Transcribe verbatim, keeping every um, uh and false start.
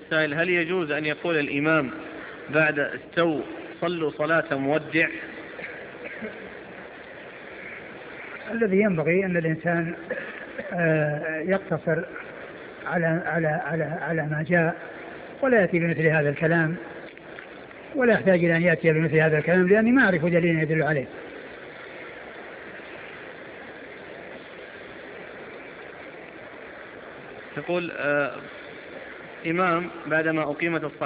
السائل: هل يجوز أن يقول الإمام بعد استو صلوا صلاة مودع؟ الذي ينبغي أن الإنسان يقتصر على على على على ما جاء، ولا يأتي بمثل هذا الكلام، ولا يحتاج إلى أن يأتي بمثل هذا الكلام، لأني ما أعرف دليل يدل عليه. يقول آه إمام بعدما أقيمت الصلاة